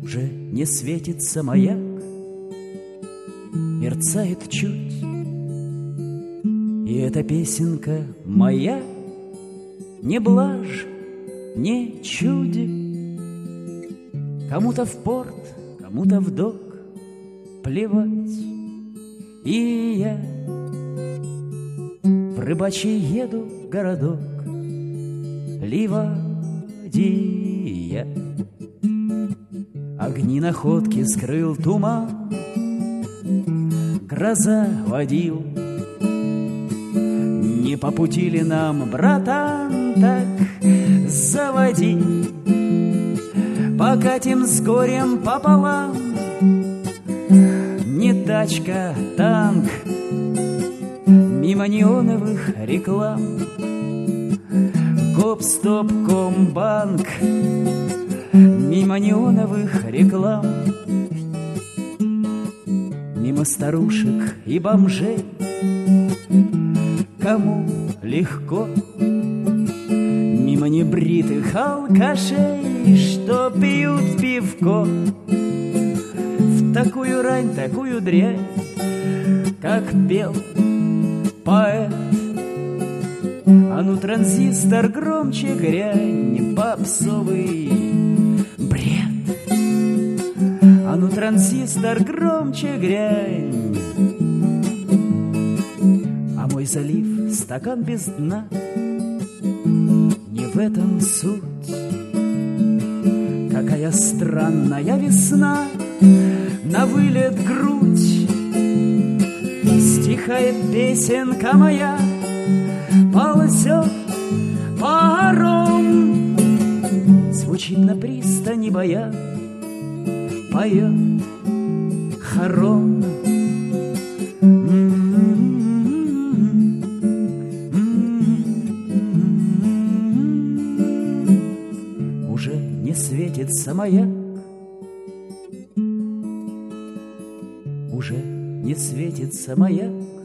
Уже не светится маяк, мерцает чуть, и эта песенка моя не блажь, не чуди. Кому-то в порт, кому-то в док, плевать. И я в рыбачий еду городок Ливадия. Огни находки скрыл туман, гроза водил. Не по пути ли нам, братан, так заводи. Покатим с горем пополам, не тачка, танк, мимо неоновых реклам. Гоп-стоп, комбанк, мимо неоновых реклам. Мимо старушек и бомжей, кому легко. Мимо небритых алкашей, что пьют пивко. В такую рань, такую дрянь, как пел поэт. А ну, транзистор, громче грянь, попсовый бред. А ну, транзистор, громче грянь. А мой залив, стакан без дна, не в этом суть. Какая странная весна, на вылет грудь. Стихает песенка моя, ползет паром. Звучит на пристани боя, поет хором. Уже не светится маяк, уже не светится маяк.